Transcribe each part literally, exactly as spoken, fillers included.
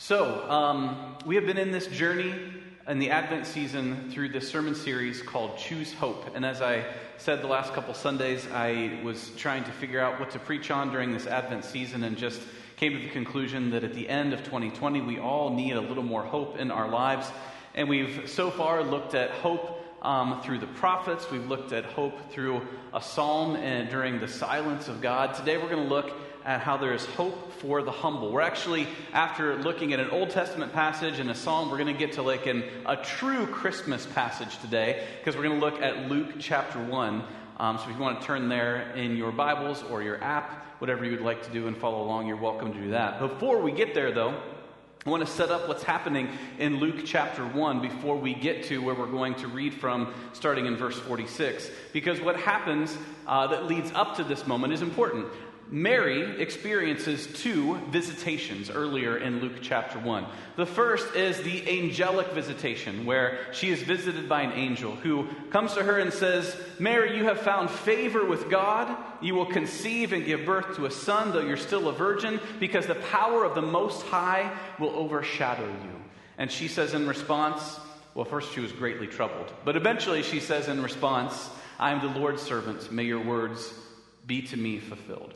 So, um, we have been in this journey in the Advent season through this sermon series called Choose Hope. And as I said the last couple Sundays, I was trying to figure out what to preach on during this Advent season and just came to the conclusion that at the end of twenty twenty, we all need a little more hope in our lives. And we've so far looked at hope um, through the prophets. We've looked at hope through a psalm and during the silence of God. Today we're going to look at how there is hope for the humble. We're actually, after looking at an Old Testament passage and a psalm, we're going to get to like an, a true Christmas passage today, because we're going to look at Luke chapter one. Um, so if you want to turn there in your Bibles or your app, whatever you would like to do and follow along, you're welcome to do that. Before we get there, though, I want to set up what's happening in Luke chapter one before we get to where we're going to read from, starting in verse forty-six. Because what happens uh, that leads up to this moment is important. Mary experiences two visitations earlier in Luke chapter one. The first is the angelic visitation, where she is visited by an angel who comes to her and says, "Mary, you have found favor with God. You will conceive and give birth to a son, though you're still a virgin, because the power of the Most High will overshadow you." And she says in response, well, first she was greatly troubled, but eventually she says in response, "I am the Lord's servant. May your words be to me fulfilled."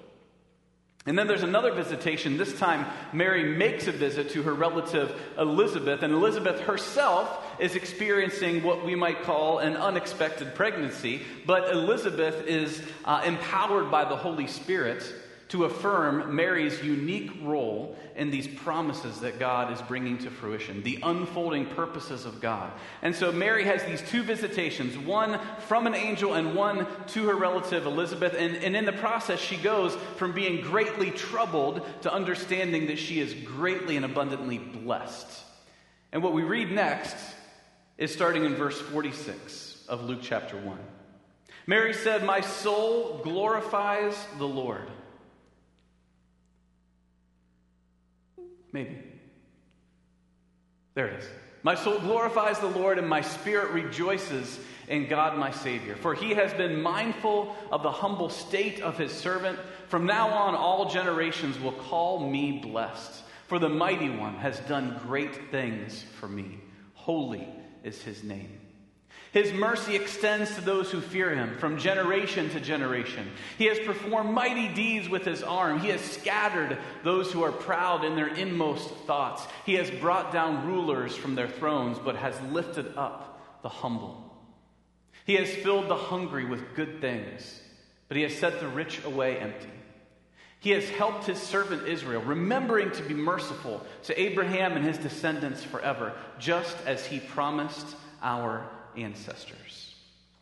And then there's another visitation. This time, Mary makes a visit to her relative Elizabeth, and Elizabeth herself is experiencing what we might call an unexpected pregnancy, but Elizabeth is uh, empowered by the Holy Spirit to affirm Mary's unique role in these promises that God is bringing to fruition, the unfolding purposes of God. And so Mary has these two visitations, one from an angel and one to her relative Elizabeth. And, and in the process, she goes from being greatly troubled to understanding that she is greatly and abundantly blessed. And what we read next is starting in verse forty-six of Luke chapter one. Mary said, "My soul glorifies the Lord." Maybe. There it is. "My soul glorifies the Lord, and my spirit rejoices in God my Savior. For he has been mindful of the humble state of his servant. From now on, all generations will call me blessed. For the Mighty One has done great things for me. Holy is his name. His mercy extends to those who fear him from generation to generation. He has performed mighty deeds with his arm. He has scattered those who are proud in their inmost thoughts. He has brought down rulers from their thrones, but has lifted up the humble. He has filled the hungry with good things, but he has set the rich away empty. He has helped his servant Israel, remembering to be merciful to Abraham and his descendants forever, just as he promised our ancestors."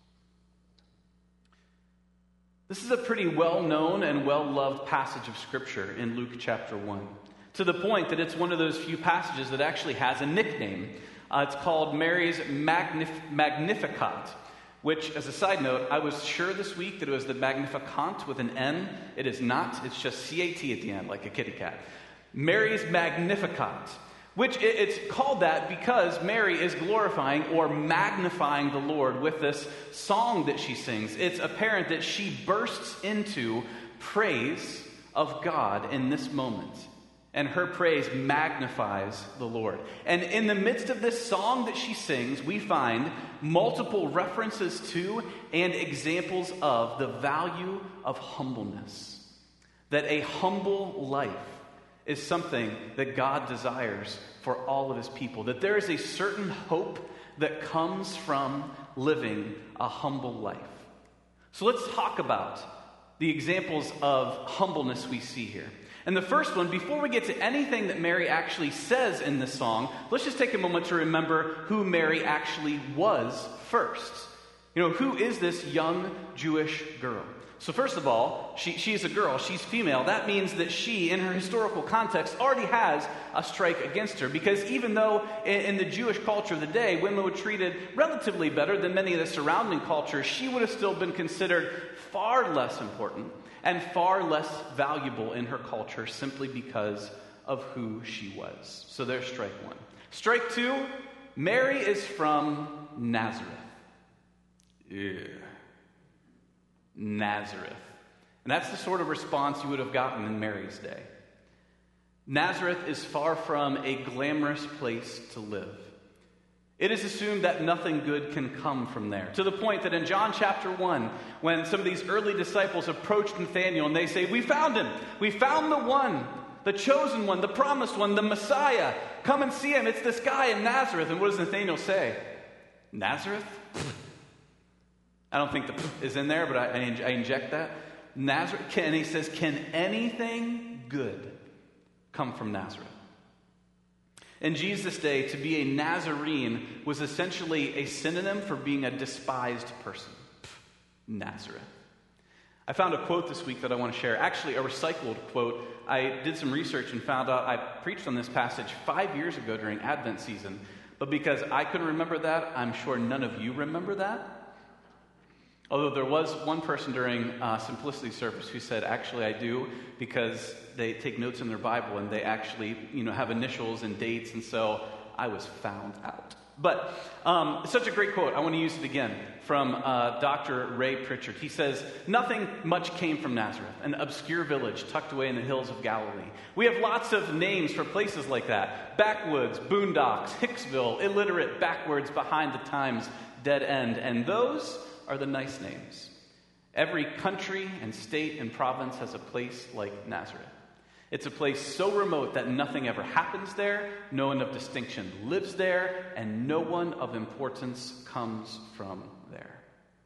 This is a pretty well-known and well-loved passage of Scripture in Luke chapter one, to the point that it's one of those few passages that actually has a nickname. Uh, it's called Mary's Magnif- Magnificat, which, as a side note, I was sure this week that it was the Magnificat with an N. It is not. It's just C A T at the end, like a kitty cat. Mary's Magnificat. Which it's called that because Mary is glorifying or magnifying the Lord with this song that she sings. It's apparent that she bursts into praise of God in this moment. And her praise magnifies the Lord. And in the midst of this song that she sings, we find multiple references to and examples of the value of humbleness. That a humble life is something that God desires for all of his people. That there is a certain hope that comes from living a humble life. So let's talk about the examples of humbleness we see here. And the first one, before we get to anything that Mary actually says in this song, let's just take a moment to remember who Mary actually was first. You know, who is this young Jewish girl? So first of all, she, she is a girl. She's female. That means that she, in her historical context, already has a strike against her. Because even though in, in the Jewish culture of the day, women were treated relatively better than many of the surrounding cultures, she would have still been considered far less important and far less valuable in her culture simply because of who she was. So there's strike one. Strike two, Mary is from Nazareth. Yeah. Nazareth. And that's the sort of response you would have gotten in Mary's day. Nazareth is far from a glamorous place to live. It is assumed that nothing good can come from there. To the point that in John chapter one, when some of these early disciples approached Nathanael and they say, "We found him. We found the one, the chosen one, the promised one, the Messiah. Come and see him. It's this guy in Nazareth." And what does Nathanael say? Nazareth? I don't think the is in there, but I, I inject that. Nazareth. And he says, "Can anything good come from Nazareth?" In Jesus' day, to be a Nazarene was essentially a synonym for being a despised person. Nazareth. I found a quote this week that I want to share. Actually, a recycled quote. I did some research and found out I preached on this passage five years ago during Advent season. But because I couldn't remember that, I'm sure none of you remember that. Although there was one person during uh, Simplicity service who said, "Actually, I do," because they take notes in their Bible and they actually, you know, have initials and dates, and so I was found out. But um, it's such a great quote. I want to use it again from uh, Doctor Ray Pritchard. He says, "Nothing much came from Nazareth, an obscure village tucked away in the hills of Galilee. We have lots of names for places like that: backwoods, boondocks, Hicksville, illiterate, backwards, behind the times, dead end, and those are the nice names. Every country and state and province has a place like Nazareth. It's a place so remote that nothing ever happens there, no one of distinction lives there, and no one of importance comes from there."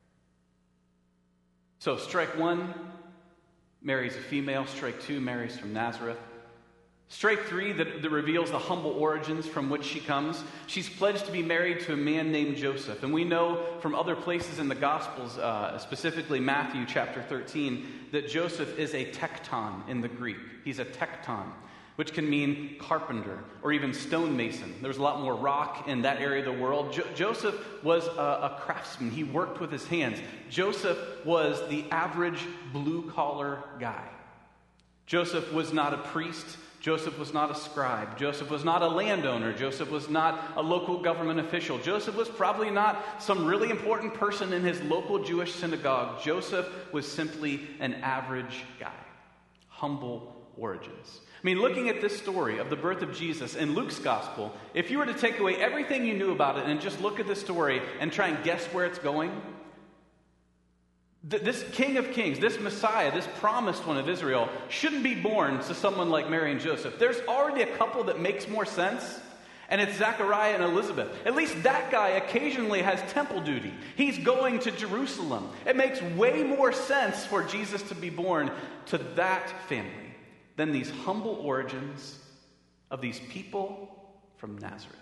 So strike one, Mary's a female. Strike two, Mary's from Nazareth. Strike three, that, that reveals the humble origins from which she comes. She's pledged to be married to a man named Joseph. And we know from other places in the Gospels, uh, specifically Matthew chapter thirteen, that Joseph is a tekton in the Greek. He's a tekton, which can mean carpenter or even stonemason. There's a lot more rock in that area of the world. Jo- Joseph was a, a craftsman. He worked with his hands. Joseph was the average blue-collar guy. Joseph was not a priest. Joseph was not a scribe. Joseph was not a landowner. Joseph was not a local government official. Joseph was probably not some really important person in his local Jewish synagogue. Joseph was simply an average guy. Humble origins. I mean, looking at this story of the birth of Jesus in Luke's gospel, if you were to take away everything you knew about it and just look at this story and try and guess where it's going, this King of Kings, this Messiah, this promised one of Israel, shouldn't be born to someone like Mary and Joseph. There's already a couple that makes more sense, and it's Zechariah and Elizabeth. At least that guy occasionally has temple duty. He's going to Jerusalem. It makes way more sense for Jesus to be born to that family than these humble origins of these people from Nazareth.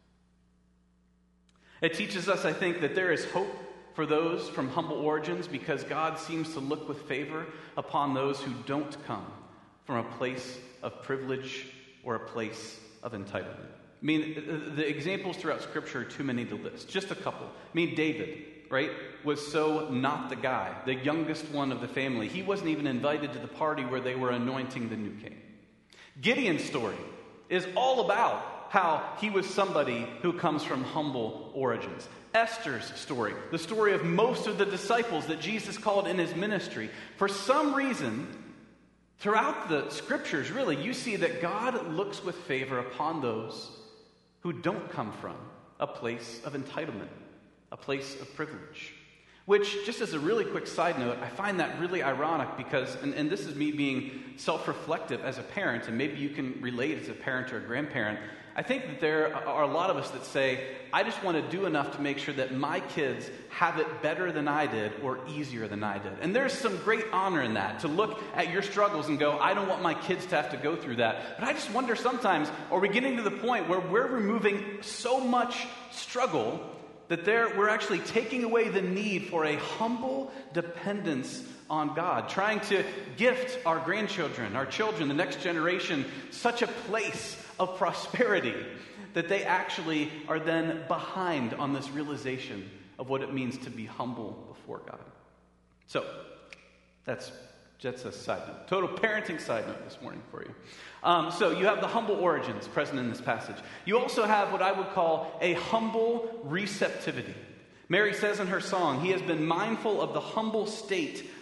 It teaches us, I think, that there is hope for those from humble origins because God seems to look with favor upon those who don't come from a place of privilege or a place of entitlement. I mean, the examples throughout Scripture are too many to list. Just a couple. I mean, David, right, was so not the guy, the youngest one of the family. He wasn't even invited to the party where they were anointing the new king. Gideon's story is all about how he was somebody who comes from humble origins. Esther's story, the story of most of the disciples that Jesus called in his ministry. For some reason, throughout the Scriptures, really, you see that God looks with favor upon those who don't come from a place of entitlement, a place of privilege. Which, just as a really quick side note, I find that really ironic because, and, and this is me being self-reflective as a parent, and maybe you can relate as a parent or a grandparent. I think that there are a lot of us that say, I just want to do enough to make sure that my kids have it better than I did or easier than I did. And there's some great honor in that, to look at your struggles and go, I don't want my kids to have to go through that. But I just wonder sometimes, are we getting to the point where we're removing so much struggle that there we're actually taking away the need for a humble dependence on God, trying to gift our grandchildren, our children, the next generation, such a place of prosperity that they actually are then behind on this realization of what it means to be humble before God. So, that's that's a side note. Total parenting side note this morning for you. Um, so you have the humble origins present in this passage. You also have what I would call a humble receptivity. Mary says in her song, "He has been mindful of the humble state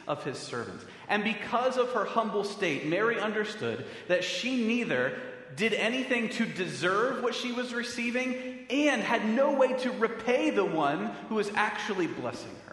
of his servants. And because of her humble state, Mary understood that she neither did anything to deserve what she was receiving and had no way to repay the one who was actually blessing her.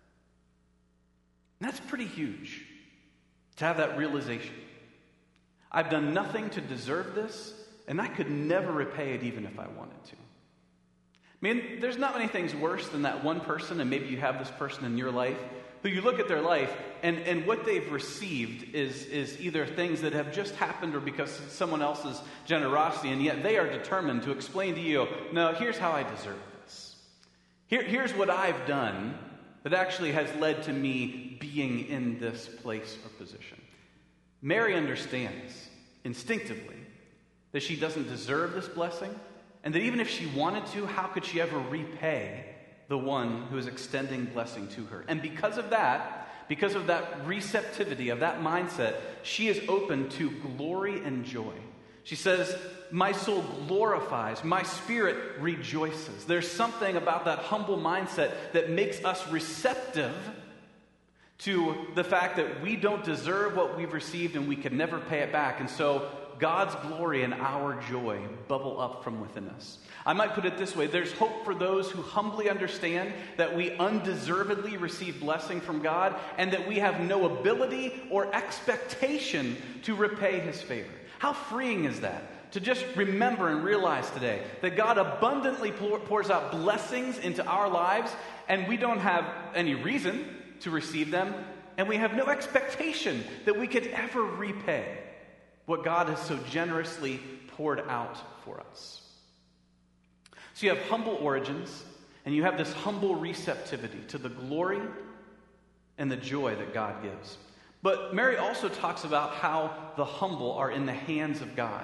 And that's pretty huge, to have that realization. I've done nothing to deserve this, and I could never repay it even if I wanted to. I mean, there's not many things worse than that one person, and maybe you have this person in your life, who you look at their life, and, and what they've received is, is either things that have just happened or because of someone else's generosity, and yet they are determined to explain to you, no, here's how I deserve this. Here, here's what I've done that actually has led to me being in this place or position. Mary understands instinctively that she doesn't deserve this blessing, and that even if she wanted to, how could she ever repay the one who is extending blessing to her? And because of that, because of that receptivity, of that mindset, she is open to glory and joy. She says, my soul glorifies, my spirit rejoices. There's something about that humble mindset that makes us receptive to the fact that we don't deserve what we've received and we can never pay it back. And so God's glory and our joy bubble up from within us. I might put it this way: there's hope for those who humbly understand that we undeservedly receive blessing from God and that we have no ability or expectation to repay his favor. How freeing is that? To just remember and realize today that God abundantly pours out blessings into our lives, and we don't have any reason to receive them, and we have no expectation that we could ever repay what God has so generously poured out for us. So you have humble origins, and you have this humble receptivity to the glory and the joy that God gives. But Mary also talks about how the humble are in the hands of God.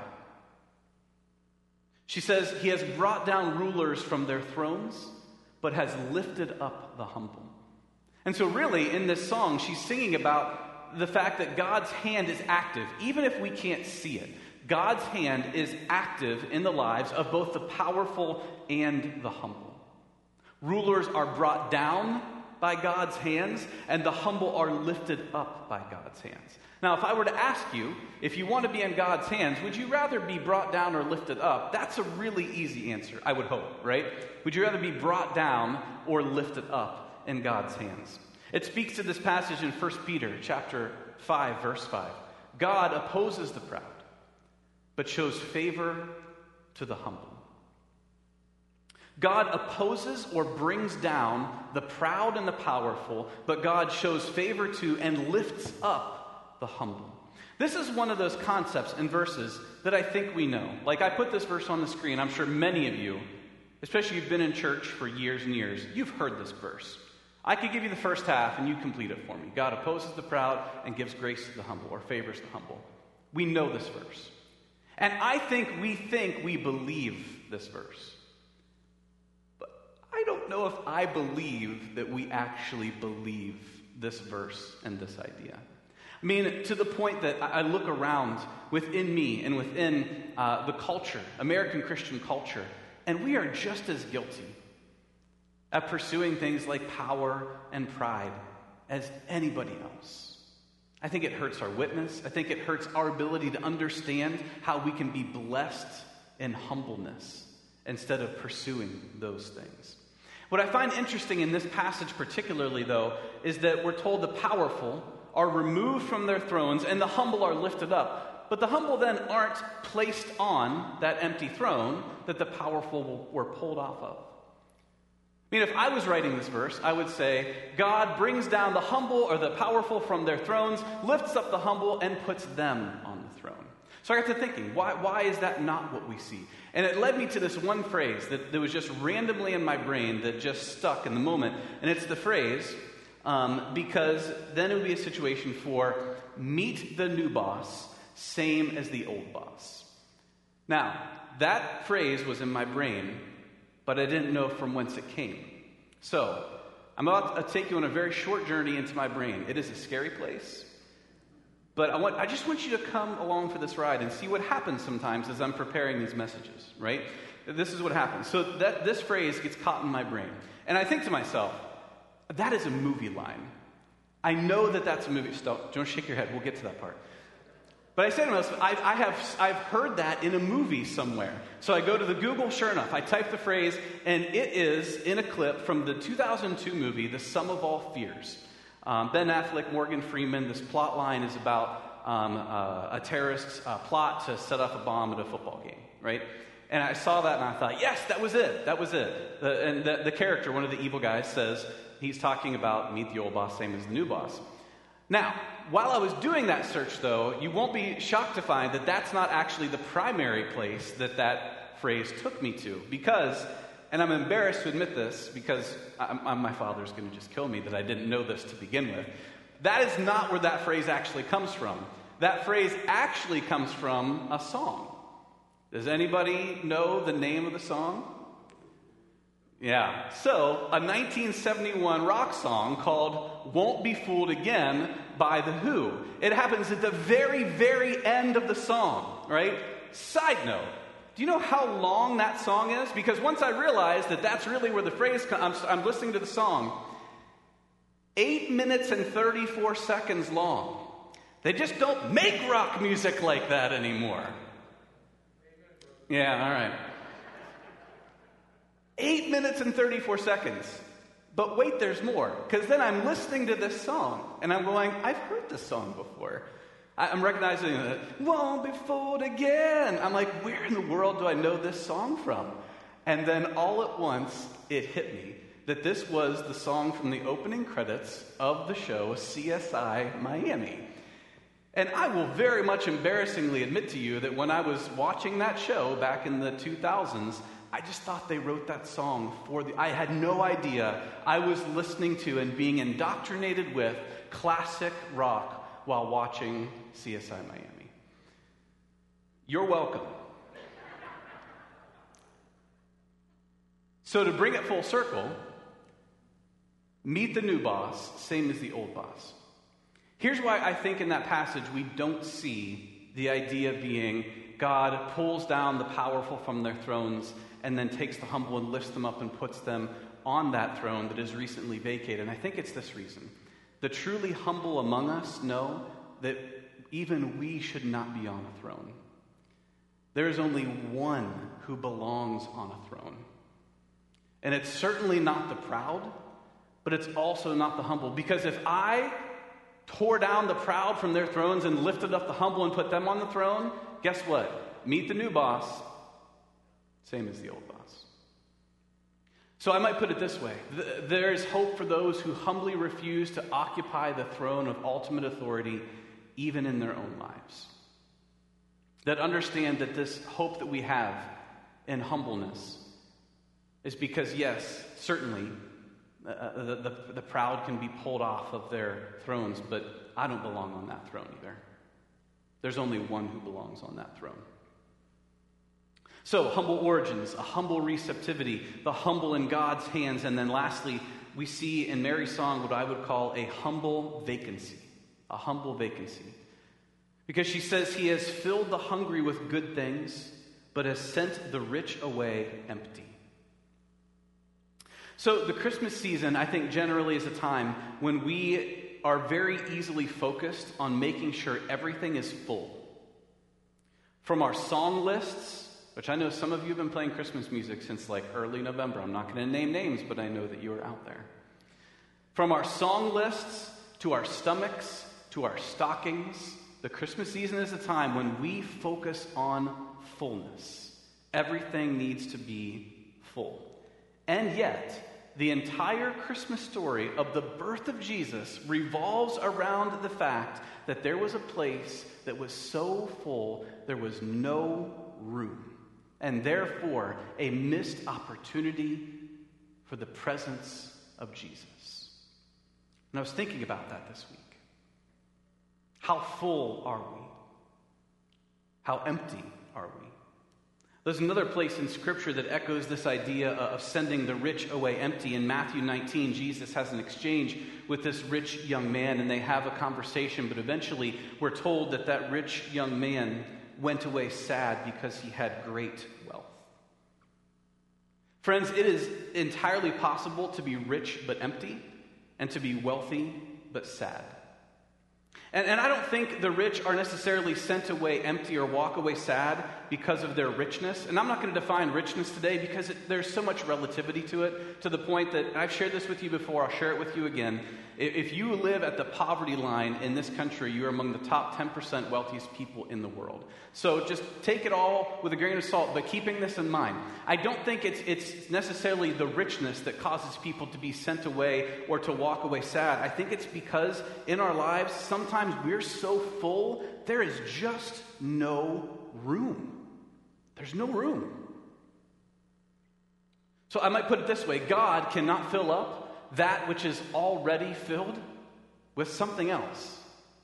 She says, he has brought down rulers from their thrones, but has lifted up the humble. And so really, in this song, she's singing about the fact that God's hand is active, even if we can't see it. God's hand is active in the lives of both the powerful and the humble. Rulers are brought down by God's hands, and the humble are lifted up by God's hands. Now, if I were to ask you, if you want to be in God's hands, would you rather be brought down or lifted up? That's a really easy answer, I would hope, right? Would you rather be brought down or lifted up in God's hands? It speaks to this passage in First Peter chapter five, verse five. God opposes the proud, but shows favor to the humble. God opposes or brings down the proud and the powerful, but God shows favor to and lifts up the humble. This is one of those concepts and verses that I think we know. Like, I put this verse on the screen. I'm sure many of you, especially if you've been in church for years and years, you've heard this verse. I could give you the first half and you complete it for me. God opposes the proud and gives grace to the humble, or favors the humble. We know this verse. And I think we think we believe this verse. But I don't know if I believe that we actually believe this verse and this idea. I mean, to the point that I look around within me and within uh, the culture, American Christian culture, and we are just as guilty at pursuing things like power and pride as anybody else. I think it hurts our witness. I think it hurts our ability to understand how we can be blessed in humbleness instead of pursuing those things. What I find interesting in this passage particularly, though, is that we're told the powerful are removed from their thrones and the humble are lifted up. But the humble then aren't placed on that empty throne that the powerful were pulled off of. I mean, if I was writing this verse, I would say, God brings down the humble or the powerful from their thrones, lifts up the humble, and puts them on the throne. So I got to thinking, why, why is that not what we see? And it led me to this one phrase that, that was just randomly in my brain that just stuck in the moment. And it's the phrase, um, because then it would be a situation for meet the new boss, same as the old boss. Now, that phrase was in my brain, but I didn't know from whence it came. So, I'm about to take you on a very short journey into my brain. It is a scary place, but I want, I just want you to come along for this ride and see what happens sometimes as I'm preparing these messages, right? This is what happens. So that this phrase gets caught in my brain. And I think to myself, that is a movie line. I know that that's a movie. Don't, don't shake your head. We'll get to that part. But I say to myself, I, I have, I've heard that in a movie somewhere. So I go to the Google, sure enough, I type the phrase, and it is in a clip from the two thousand two movie, The Sum of All Fears. Um, Ben Affleck, Morgan Freeman, this plot line is about um, uh, a terrorist's uh, plot to set off a bomb at a football game, right? And I saw that and I thought, yes, that was it, that was it. The, and the, the character, one of the evil guys, says, he's talking about meet the old boss, same as the new boss. Now, while I was doing that search, though, you won't be shocked to find that that's not actually the primary place that that phrase took me to. Because, and I'm embarrassed to admit this, because I'm, I'm, my father's going to just kill me that I didn't know this to begin with. That is not where that phrase actually comes from. That phrase actually comes from a song. Does anybody know the name of the song? Yeah, so a nineteen seventy-one rock song called Won't Be Fooled Again by The Who. It happens at the very, very end of the song, right? Side note, do you know how long that song is? Because once I realized that that's really where the phrase comes, I'm, I'm listening to the song, eight minutes and thirty-four seconds long. They just don't make rock music like that anymore. Yeah, all right. Eight minutes and thirty-four seconds. But wait, there's more. Because then I'm listening to this song, and I'm going, I've heard this song before. I'm recognizing that, won't be fooled again. I'm like, where in the world do I know this song from? And then all at once, it hit me that this was the song from the opening credits of the show C S I Miami. And I will very much embarrassingly admit to you that when I was watching that show back in the two thousands, I just thought they wrote that song for the... I had no idea I was listening to and being indoctrinated with classic rock while watching C S I Miami. You're welcome. So to bring it full circle, meet the new boss, same as the old boss. Here's why I think in that passage we don't see the idea being God pulls down the powerful from their thrones and then takes the humble and lifts them up and puts them on that throne that is recently vacated. And I think it's this reason. The truly humble among us know that even we should not be on a throne. There is only one who belongs on a throne. And it's certainly not the proud, but it's also not the humble. Because if I tore down the proud from their thrones and lifted up the humble and put them on the throne, guess what? Meet the new boss, same as the old boss. So I might put it this way. There is hope for those who humbly refuse to occupy the throne of ultimate authority, even in their own lives. That understand that this hope that we have in humbleness is because, yes, certainly, uh, the, the, the proud can be pulled off of their thrones, but I don't belong on that throne either. There's only one who belongs on that throne. So, humble origins, a humble receptivity, the humble in God's hands, and then lastly, we see in Mary's song what I would call a humble vacancy. A humble vacancy. Because she says, He has filled the hungry with good things, but has sent the rich away empty. So the Christmas season, I think, generally is a time when we are very easily focused on making sure everything is full. From our song lists, which I know some of you have been playing Christmas music since like early November. I'm not going to name names, but I know that you are out there. From our song lists to our stomachs to our stockings, the Christmas season is a time when we focus on fullness. Everything needs to be full. And yet, the entire Christmas story of the birth of Jesus revolves around the fact that there was a place that was so full there was no room. And therefore, a missed opportunity for the presence of Jesus. And I was thinking about that this week. How full are we? How empty are we? There's another place in Scripture that echoes this idea of sending the rich away empty. In Matthew nineteen, Jesus has an exchange with this rich young man, and they have a conversation, but eventually we're told that that rich young man went away sad because he had great wealth. Friends, it is entirely possible to be rich but empty, and to be wealthy but sad. And, and I don't think the rich are necessarily sent away empty or walk away sad because of their richness. And I'm not going to define richness today because it, there's so much relativity to it, to the point that I've shared this with you before, I'll share it with you again. If you live at the poverty line in this country, you're among the top ten percent wealthiest people in the world. So just take it all with a grain of salt, but keeping this in mind. I don't think it's it's necessarily the richness that causes people to be sent away or to walk away sad. I think it's because in our lives, sometimes we're so full, there is just no room. There's no room. So I might put it this way: God cannot fill up that which is already filled with something else.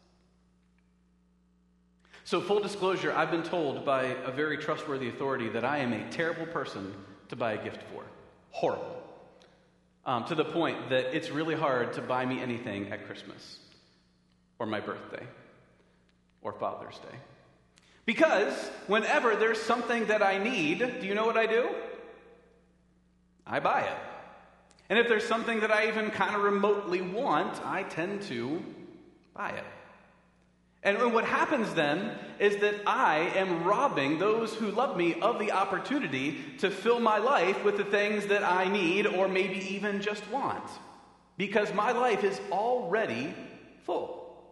So full disclosure, I've been told by a very trustworthy authority that I am a terrible person to buy a gift for. Horrible. Um, to the point that it's really hard to buy me anything at Christmas or my birthday or Father's Day. Because whenever there's something that I need, do you know what I do? I buy it. And if there's something that I even kind of remotely want, I tend to buy it. And what happens then is that I am robbing those who love me of the opportunity to fill my life with the things that I need or maybe even just want. Because my life is already full.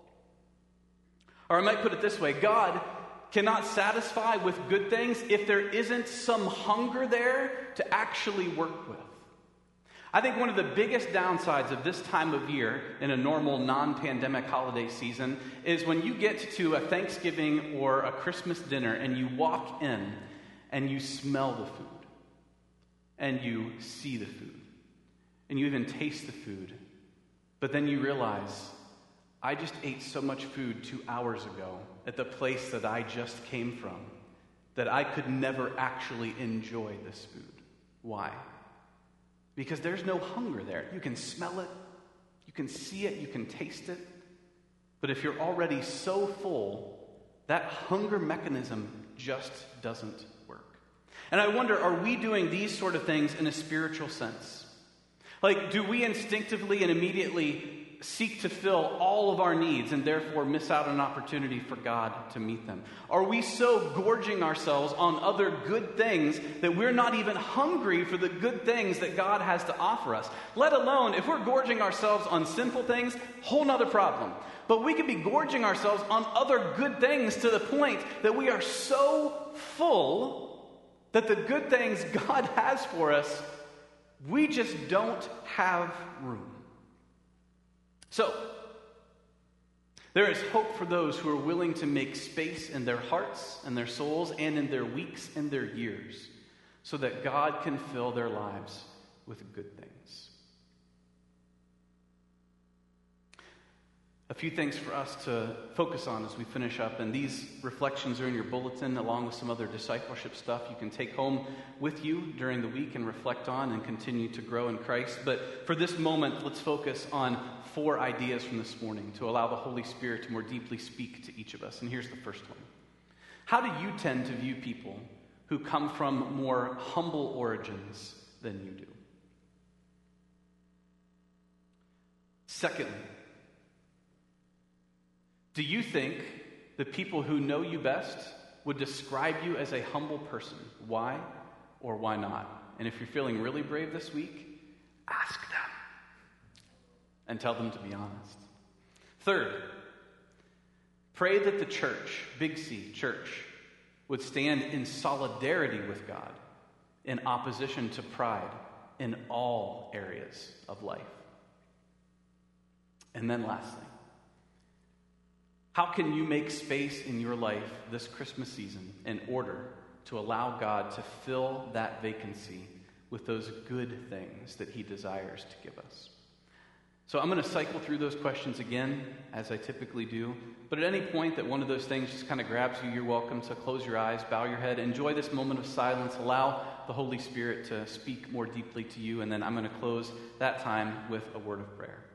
Or I might put it this way: God cannot satisfy with good things if there isn't some hunger there to actually work with. I think one of the biggest downsides of this time of year in a normal non-pandemic holiday season is when you get to a Thanksgiving or a Christmas dinner and you walk in and you smell the food and you see the food and you even taste the food, but then you realize, I just ate so much food two hours ago at the place that I just came from that I could never actually enjoy this food. Why? Because there's no hunger there. You can smell it, you can see it, you can taste it. But if you're already so full, that hunger mechanism just doesn't work. And I wonder, are we doing these sort of things in a spiritual sense? Like, do we instinctively and immediately seek to fill all of our needs and therefore miss out on an opportunity for God to meet them? Are we so gorging ourselves on other good things that we're not even hungry for the good things that God has to offer us? Let alone, if we're gorging ourselves on sinful things, whole nother problem. But we could be gorging ourselves on other good things to the point that we are so full that the good things God has for us, we just don't have room. So, there is hope for those who are willing to make space in their hearts and their souls and in their weeks and their years so that God can fill their lives with good things. A few things for us to focus on as we finish up, and these reflections are in your bulletin along with some other discipleship stuff you can take home with you during the week and reflect on and continue to grow in Christ. But for this moment, let's focus on four ideas from this morning to allow the Holy Spirit to more deeply speak to each of us. And here's the first one. How do you tend to view people who come from more humble origins than you do? Secondly, do you think the people who know you best would describe you as a humble person? Why or why not? And if you're feeling really brave this week, ask them and tell them to be honest. Third, pray that the church, Big C, church, would stand in solidarity with God in opposition to pride in all areas of life. And then lastly, how can you make space in your life this Christmas season in order to allow God to fill that vacancy with those good things that He desires to give us? So I'm going to cycle through those questions again, as I typically do. But at any point that one of those things just kind of grabs you, you're welcome to close your eyes, bow your head, enjoy this moment of silence, allow the Holy Spirit to speak more deeply to you, and then I'm going to close that time with a word of prayer.